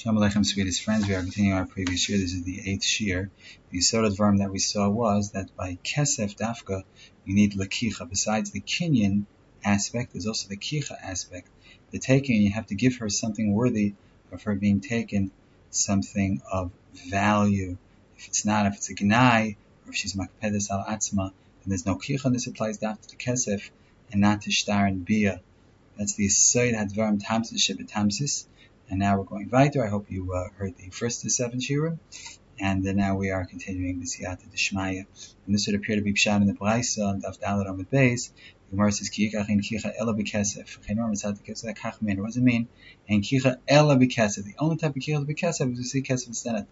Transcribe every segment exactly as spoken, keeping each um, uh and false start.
Shalom Aleichem, sweetest friends. We are continuing our previous year. This is the eighth shir. The Yisod Advarim that we saw was that by Kesef Dafka, you need Lakicha. Besides the Kinyan aspect, there's also the Kicha aspect. The taking, you have to give her something worthy of her being taken, something of value. If it's not, if it's a Gnai, or if she's Makpedes al Atzma, then there's no Kicha, and this applies to Kesef and not to Shtar and Bia. That's the Yisod Advarim Tamsis Shebet Tamsis. And now we're going weiter. I hope you uh, heard the first of the seven shirim. And then now we are continuing the Siyata Deshmaya. And this would appear to be Pshat in the Braisa and Daf Dalet Amud Beis. The Gemara says, Ki yikach ein kicha ela b'kesef. V'chein orm etzat b'kesef kach min. What does it mean? Ein kicha ela b'kesef. The only type of kicha b'kesef is to see kesef instead.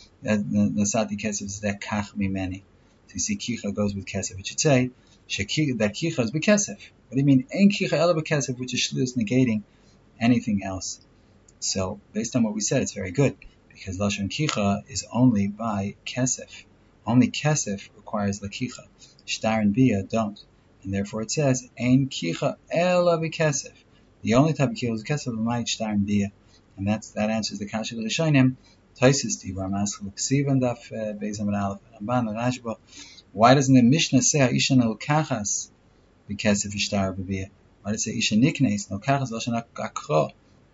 Nasati kesef is that kach mimeni. So you see kicha goes with kesef. It should say that kicha is b'kesef. What do you mean? Ein kicha ela b'kesef, which is shlus negating anything else. So, based on what we said, it's very good, because Lashon Kicha is only by Kesef. Only Kesef requires Lakicha. Shtar and Bia don't. And therefore it says, Ein Kicha Ela B'Kesef. The only type of Kicha is Kesef, L'mayit Shtar and Bia. And that's, that answers the Kasha L'Shainim. Taisis Di, Ramas L'Ksiv and Daf Beis Amud Aleph, Ramban L'Rashba. Why doesn't the Mishnah say, Ha'isha N'L'Kachas B'Kesef Shtar B'Bia? Why does it say, Isha Niknes N'L'Kachas Lashon Akro?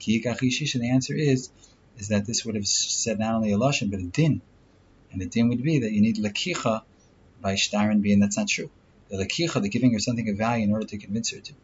The answer is is that this would have said not only a lashon but a din, and the din would be that you need lakicha by shtar and and that's not true. The lakicha, the giving her something of value in order to convince her to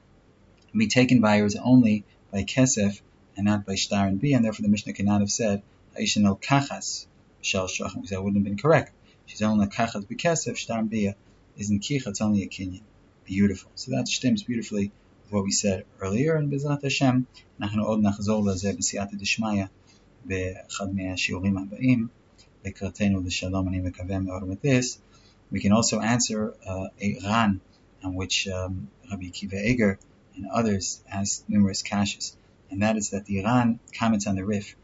be taken by her, is only by kesef and not by shtar and and therefore the Mishnah cannot have said ha'ishan el kachas shel shachim, because that wouldn't have been correct. She's only kachas b'kesef, shtar and bia isn't kicha, it's only a kinyan. Beautiful. So that stems beautifully what we said earlier, and B'ezrat Hashem, אנחנו עוד נחזור לזה בסייעתא דשמיא באחד מהשיעורים הבאים, לקראתנו לשלום. אני מקווה מאוד with this. We can also answer uh, a Ran, on which um, Rabbi Akiva Eger and others asked numerous kashas, and that is that the Ran comments on the Rif.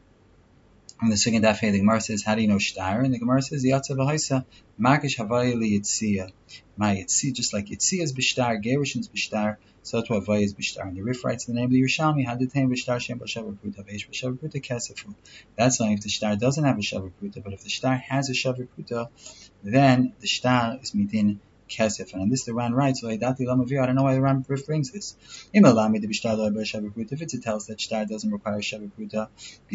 On the second daf, the Gemara says, how do you know shtar? And the Gemara says, Yatsa v'haisa, Markish havaya li yitzia. My yitzia, just like yitzia is b'shtar, gerushin is b'shtar, so to havaya is b'shtar. And the Rif writes in the name of the Yerushalmi, Hadutain b'shtar shem b'shavar pruta, v'esh b'shavar pruta kesefu. That's only if the shtar doesn't have a shavar pruta, but if the shtar has a shavar pruta, then the shtar is midin kesef. And on this the Ran writes, I don't know why the Ran brings this. If it's a tells that shtar doesn't require shavar pruta,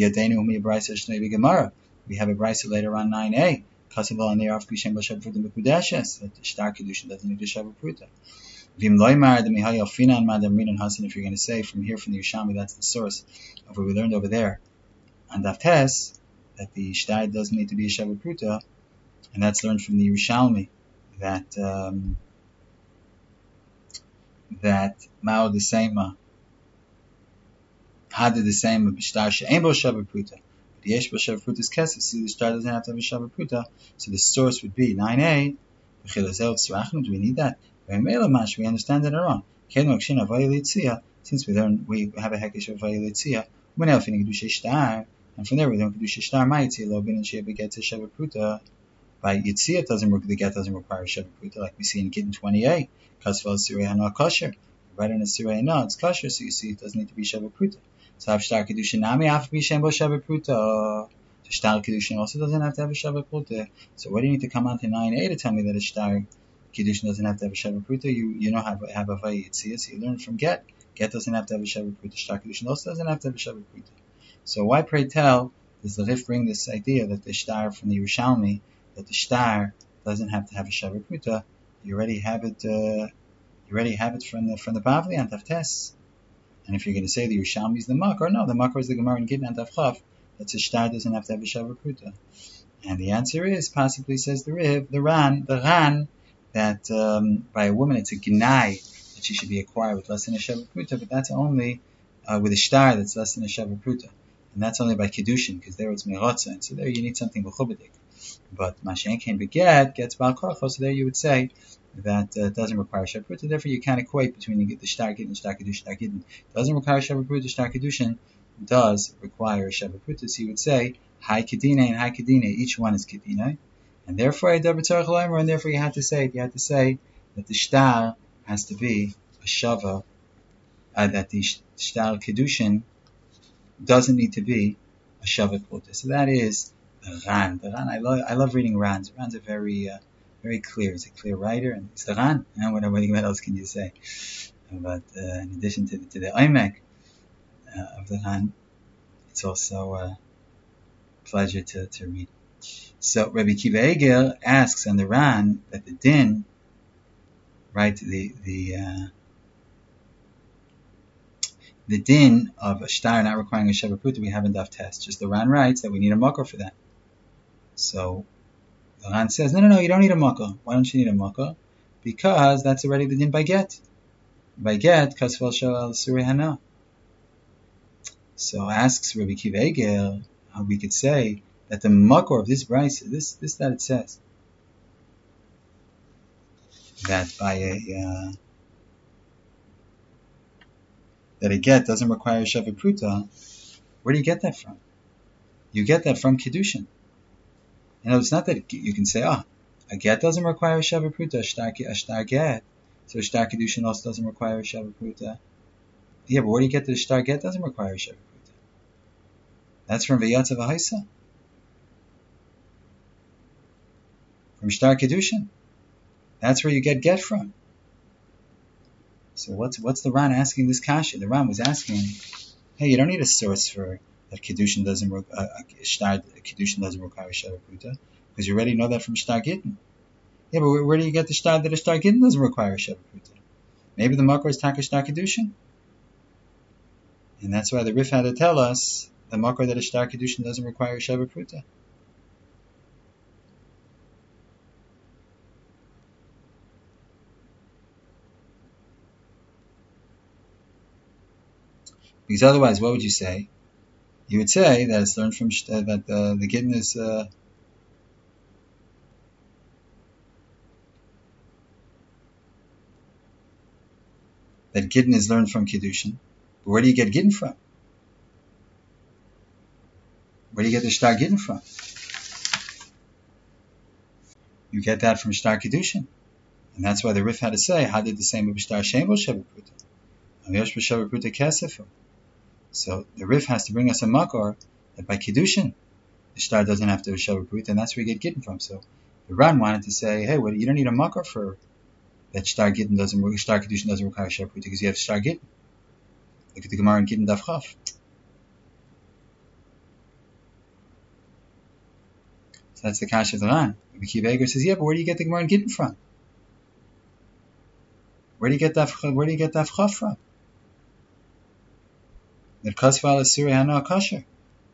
we have a brisa later on nine a. That shtar kedushin doesn't need a shavar pruta. If you're going to say from here from the Yerushalmi, that's the source of what we learned over there on Daf Tes, that the shtar doesn't need to be a shavar pruta, and that's learned from the Yerushalmi. That um, that Mao the same had the same b'shtar she'ein bo shavar pruta, but yesh bo shavar pruta is kesef. So the shtar doesn't have to have a shavar pruta. So the source would be nine a. Do we need that? We understand that wrong. Since we learn we have a hekesh of vayilitzia, we're now finishing kedusha shtar, and from there we learn kedusha shtar ma'yitzia lo bin and she'ebe gets a shavar pruta. By Yitzia, doesn't the get doesn't require shavar pruta, like we see in Gittin twenty-eight. Kasval sirei hana kosher. Right in a sirei hana, it's kosher, so you see it doesn't need to be shavar pruta. So have shtar kedushin nami af b'shem bo shavar pruta. The shtar kedushin also doesn't have to have a shavar pruta. So why do you need to come on to nine a to tell me that a shtar kedushin doesn't have to have a shavar pruta? You you know have have a vay Yitzia, so you learn from get. Get doesn't have to have a shavar pruta. Shtar kedushin also doesn't have to have a shavar pruta. So why, pray tell, does the Rif bring this idea that the shtar from the Yerushalmi, that the shtar doesn't have to have a shavar pruta? You already have it. Uh, you already have it from the from the Bavli and Daf Tes. And if you're going to say the Yerushalmi is the Makar, no, the Makar is the Gemara in Gittin and Daf Chav. That the shtar doesn't have to have a shavar pruta. And the answer is possibly, says the Riv, the Ran, the Ran, that um, by a woman it's a gnai that she should be acquired with less than a shavar pruta, but that's only uh, with a shtar that's less than a shavar pruta, and that's only by kedushin, because there it's meirotza, and so there you need something b'chubadik. But Mashen can beget, gets Baal Korcho, so there you would say that uh, doesn't require Shavar Pruta. Therefore, you can't equate between the Shtar Gittin and Shtar Kedushin. Shtar Gittin doesn't require Shavar Pruta, Shtar Kedushin does require Shavar Pruta. So you would say, Hai Kedine and Hai Kedine, each one is Kedine. And therefore, and therefore you had to say, you had to say that the Shtar has to be a Shava, uh, that the Shtar Kedushin doesn't need to be a Shavak Pruta. So that is the Ran. The Ran, I love, I love reading Rans. Rans are very, uh, very clear. He's a clear writer, and it's the Ran. You know, what, what else can you say? But uh, in addition to the, to the Oimek uh, of the Ran, it's also a pleasure to, to read. So Rabbi Kiva Eger asks on the Ran that the din, right, the the uh, the din of a shtar not requiring a Sheva Pruta, we haven't daf test. Just the Ran writes that we need a makor for that. So the Ran says, no, no, no, you don't need a makor. Why don't you need a makor? Because that's already the din by get. By get, kasvel shel al suri hana. So asks Rabbi Kiva Eger how we could say that the makor of this brisa, this this that it says that by a uh, that a get doesn't require a Sheva Pruta. Where do you get that from? You get that from Kedushin. You know, it's not that you can say, ah, oh, a get doesn't require a Sheva Pruta, a shtar, a shtar get, so a shtar Kedushin also doesn't require a Sheva Pruta. Yeah, but where do you get the shtar get doesn't require a Sheva Pruta? That's from V'yatza V'haisa. From shtar Kedushin. That's where you get get from. So what's what's the Ran asking this kasha? The Ran was asking, hey, you don't need a source for that Kedushin doesn't uh, shtar Kedushin doesn't require a Sheva Pruta, because you already know that from shtar Gittin. Yeah, but where, where do you get the shtar that a shtar Gittin doesn't require a Sheva Pruta? Maybe the makor is taka shtar Kedushin, and that's why the Rif had to tell us the makor that a shtar Kedushin doesn't require a Sheva Pruta. Because otherwise, what would you say? You would say that it's learned from uh, that uh, the Gittin is uh, that Gittin is learned from Kedushin. But where do you get Gittin from? Where do you get the shtar Gittin from? You get that from shtar Kedushin, and that's why the Rif had to say, "How did the same with shtar Shembo Sheva Pruta? Amiyosh b'Sheva Pruta Kesefu." So the Rif has to bring us a makor that by Kedushin, the shtar doesn't have to have Sheva Pruta, and that's where you get Gittin from. So the Ran wanted to say, hey, well, you don't need a makor for that shtar Gittin doesn't, shtar Kedushin doesn't require Sheva Pruta because you have shtar Gittin. Look at the Gemara in Gittin Daf Chaf. So that's the kasha of the Ran. Rabbi Kiva Eger says, yeah, but where do you get the Gemara in Gittin from? Where do you get Daf, where do you get Daf Chaf from? That kasval is suri hana kosher.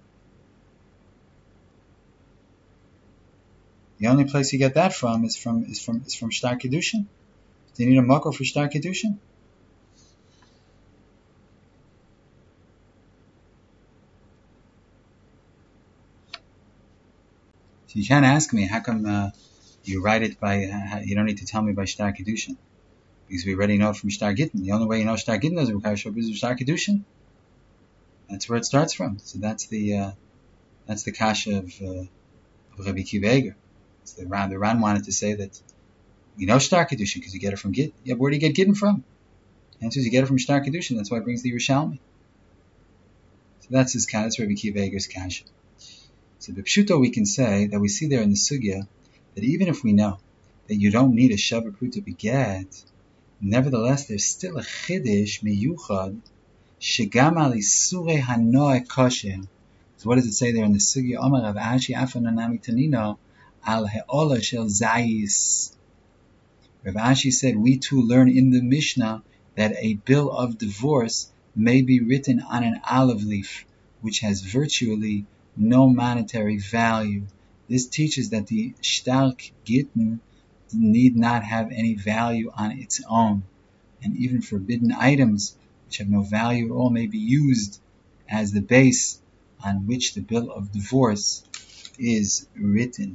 The only place you get that from is from is from is from shtar Kedushin. Do you need a makor for shtar Kedushin? So you can't ask me how come uh, you write it by. Uh, you don't need to tell me by shtar Kedushin, because we already know it from shtar Gittin. The only way you know shtar Gittin doesn't require Sheva Pruta is shtar Kedushin. That's where it starts from. So that's the uh, that's the kasha of, uh, of Rabbi Kiva Eger. So the Ran, the Ran wanted to say that we know shtar Kedushin because you get it from Gittin. Yeah, but where do you get Gittin from? The answer is you get it from shtar Kedushin. That's why it brings the Yerushalmi. So that's his kasha. That's Rabbi Kiva Eger's kasha. So the pshuto we can say that we see there in the sugya that even if we know that you don't need a Sheva Pruta beget, nevertheless there's still a chiddush miyuchad. Shegam al isure hanoe kosher. So what does it say there in the sugya? Omar Rav Ashi afan anami tanino al heola shel zayis. Rav Ashi said we too learn in the Mishnah that a bill of divorce may be written on an olive leaf, which has virtually no monetary value. This teaches that the shtar Gittin need not have any value on its own, and even forbidden items which have no value at all may be used as the base on which the bill of divorce is written.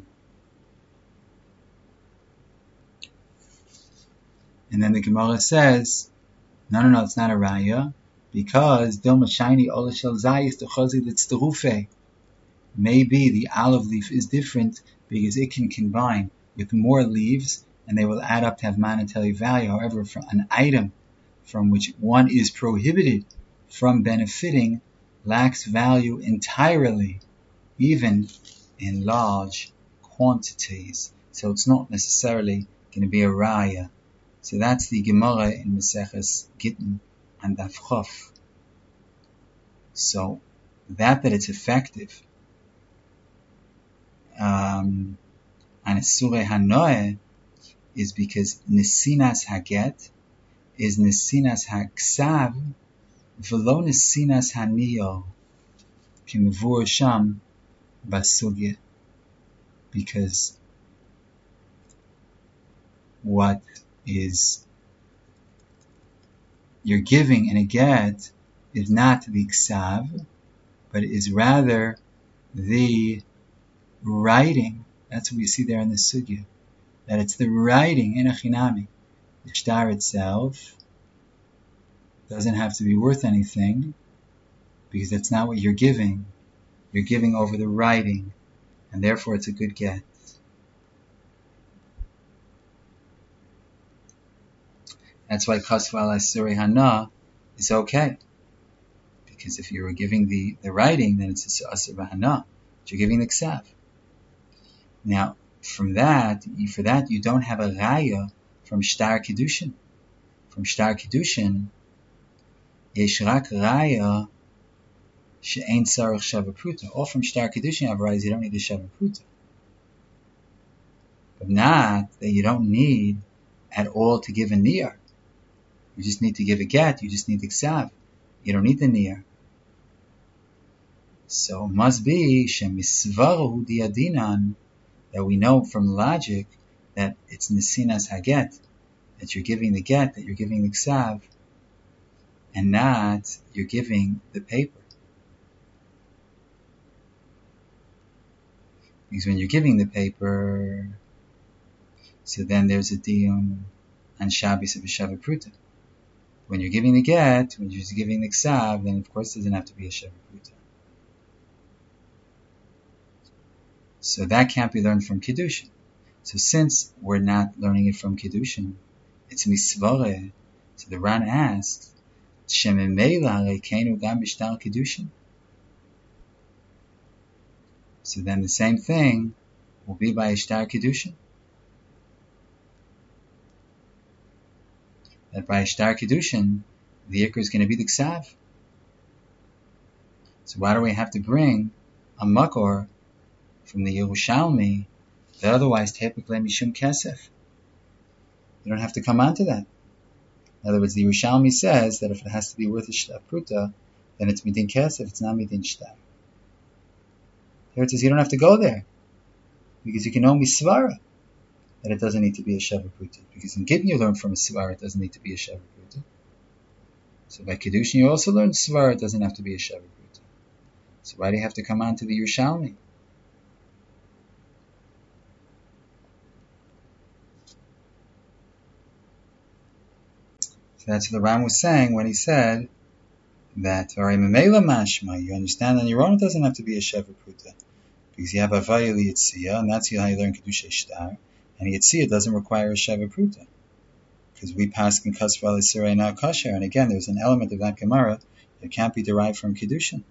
And then the Gemara says, no, no, no, it's not a raya, because Dilma Shiny Ola Shel Zayis Techozi Litzterufe. Maybe the olive leaf is different because it can combine with more leaves and they will add up to have monetary value. However, for an item from which one is prohibited from benefiting, lacks value entirely, even in large quantities. So it's not necessarily going to be a raya. So that's the Gemara in Maseches Gittin and Daf Chof. So that that it's effective um, and Isurei Hanoeh is because Nesinas Haget is Nesinas Haksav v'lo Nesinas Haniyo kimvur sham basugya, because what is you're giving in a get is not the ksav, but is rather the writing. That's what we see there in the sugya, that it's the writing in a chinami. The shtar itself doesn't have to be worth anything, because that's not what you're giving. You're giving over the writing, and therefore it's a good get. That's why Kasval Isurei Hana is okay. Because if you were giving the, the writing, then it's Isurei Hana. You're giving the ksav. Now, from that, for that, you don't have a raya from Shtar Kiddushin. From Shtar Kiddushin, Yesh rak raya she'ein tzarich shava pruta. Or from Shtar Kiddushin, you have rayas you don't need the shava pruta. But not that you don't need at all to give a niyar. You just need to give a get, you just need the ksav. You don't need the niyar. So it must be shemisvaru diadinan, that we know from logic that it's nesinas haget, that you're giving the get, that you're giving the ksav, and not you're giving the paper. Because when you're giving the paper, so then there's a diyun on Shabbos of a shava pruta. When you're giving the get, when you're just giving the ksav, then of course it doesn't have to be a shava pruta. So that can't be learned from Kiddushin. So since we're not learning it from Kiddushin, it's misvare. So the Ran asks, Shememela rekeinu gam b'shtar Kiddushin. So then the same thing will be by Ishtar Kiddushin. That by Ishtar Kiddushin, the Iker is going to be the Ksav. So why do we have to bring a Makor from the Yerushalmi that otherwise typically Mishum Kesef? You don't have to come on to that. In other words, the Yerushalmi says that if it has to be worth a Shtar Pruta, then it's Midin Kesef, it's not Midin Shtar. Here it says you don't have to go there, because you can only svara that it doesn't need to be a shava pruta. Because in Gittin you learn from a svara it doesn't need to be a shava pruta. So by Kiddushin you also learn svara it doesn't have to be a shava pruta. So why do you have to come on to the Yerushalmi? So that's what the Ram was saying when he said that you understand on your own it doesn't have to be a sheva pruta, because you have a vayil yitzia, and that's how you learn kedusha shtar, and yitzia doesn't require a sheva pruta, because we pass in kasval isurei now kosher, and again there's an element of that gemara that can't be derived from kedushin,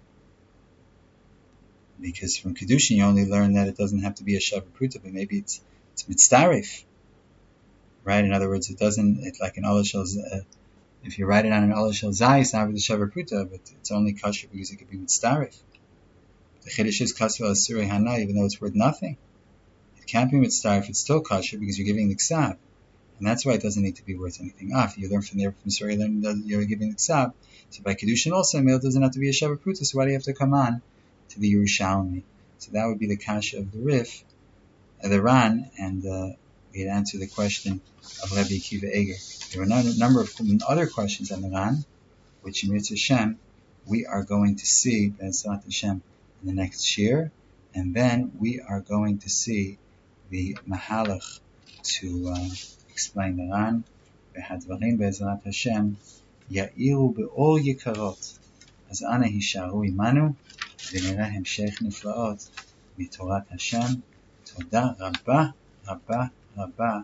because from kedushin you only learn that it doesn't have to be a sheva pruta, but maybe it's it's mitzdarif, right? In other words, it doesn't. It's like an olashel. Uh, If you write it on an olashel zayis, not with the shavar pruta, but it's only kosher because it could be mitzdarif. The chiddush is kasvel asurei hana, even though it's worth nothing. It can't be mitzdarif, it's still kosher because you're giving the ksav. And that's why it doesn't need to be worth anything. Ah, if you learn from there, from Surah, you learn that you're giving the ksav. So by Kiddushin also, it doesn't have to be a shavar pruta, so why do you have to come on to the Yerushalmi? So that would be the kasha of the Rif, uh, the Ran, and uh, we'd answer the question of Rabbi Akiva Eger. There were a number of other questions on the Ran, which in Mitzvah Hashem we are going to see Be'ezrat Hashem in the next year, and then we are going to see the Mahalach to uh, explain the Ran. Behadvarim Be'ezrat Hashem Ya'iru be'or yikarot, az ana hisharu imanu v'nireh hemshech niflaot mitorat Hashem. Toda rabba rabba rabba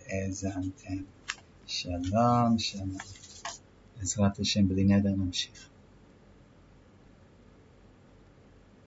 שהאזנתם. שלום, שלום. בעזרת השם בלי נדר נמשיך.